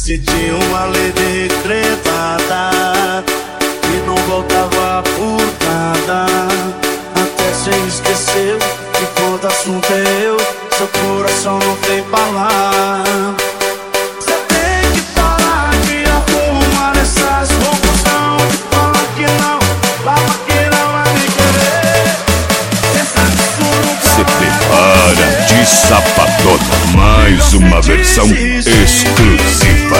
Se tinha uma lei decretada e não voltava por nada. Até cê esqueceu que quando o assunto é eu, seu coração não tem palavra. Cê tem que parar de arrumar essas confusão, de falar que não, fala que não vai me querer. Cê sabe isso nunca Se prepara de Safadona, mais uma versão exclusiva.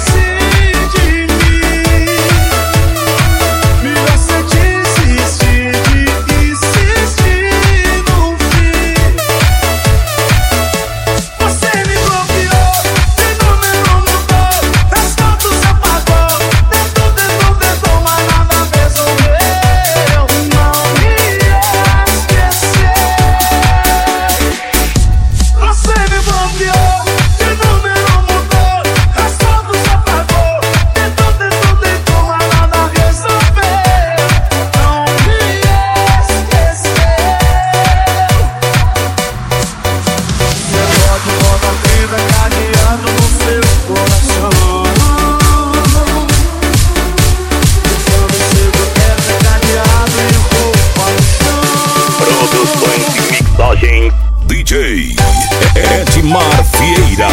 DJ Edmar Vieira.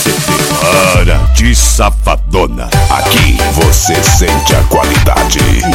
Safadona, aqui você sente a qualidade.